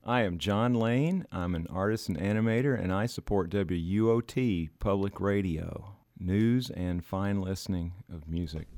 I am John Lane. I'm an artist and animator, and I support WUOT Public Radio, news and fine listening of music.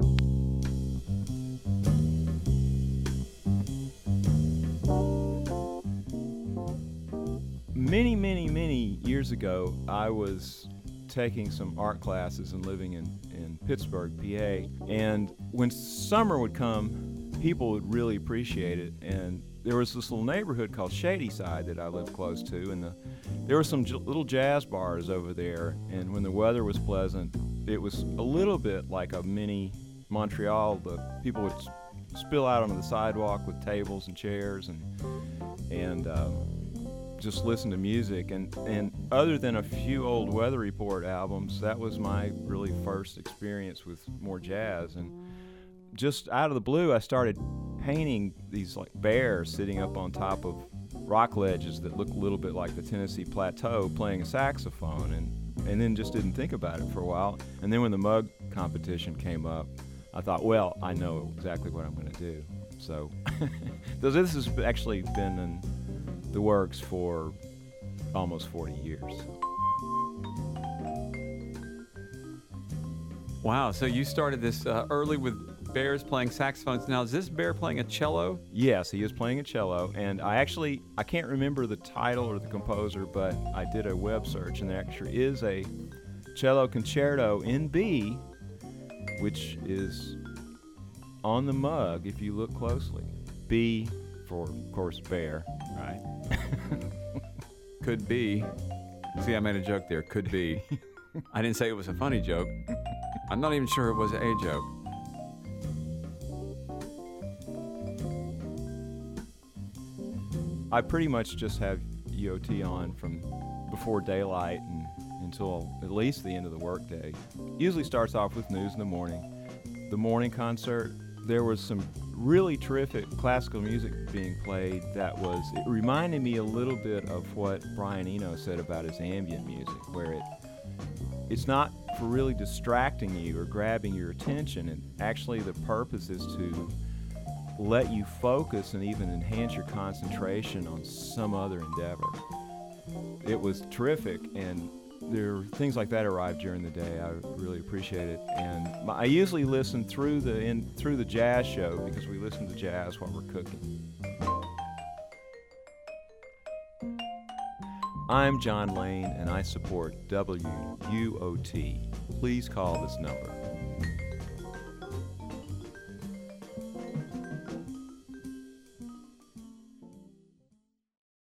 Many years ago, I was taking some art classes and living in Pittsburgh, PA, and when summer would come, people would really appreciate it, and there was this little neighborhood called Shadyside that I lived close to, and there were some little jazz bars over there, and when the weather was pleasant, it was a little bit like a mini Montreal. The people would spill out onto the sidewalk with tables and chairs and just listen to music, and other than a few old Weather Report albums, that was my really first experience with more jazz. And just out of the blue, I started painting these like bears sitting up on top of rock ledges that look a little bit like the Tennessee Plateau playing a saxophone, and then just didn't think about it for a while. And then when the mug competition came up, I thought, well, I know exactly what I'm going to do. So this has actually been in the works for almost 40 years. Wow, so you started this early with bears playing saxophones. Now, is this bear playing a cello? Yes, he is playing a cello, and I can't remember the title or the composer, but I did a web search, and there actually is a cello concerto in B, which is on the mug if you look closely. B for, of course, bear. Right. Could be. See, I made a joke there. Could be. I didn't say it was a funny joke. I'm not even sure it was a joke. I pretty much just have UOT on from before daylight and until at least the end of the workday. Usually starts off with news in the morning. The morning concert, there was some really terrific classical music being played it reminded me a little bit of what Brian Eno said about his ambient music, where it's not for really distracting you or grabbing your attention, and actually the purpose is to let you focus and even enhance your concentration on some other endeavor. It was terrific, and things like that arrived during the day. I really appreciate it, and I usually listen through the jazz show because we listen to jazz while we're cooking. I'm John Lane, and I support WUOT. Please call this number.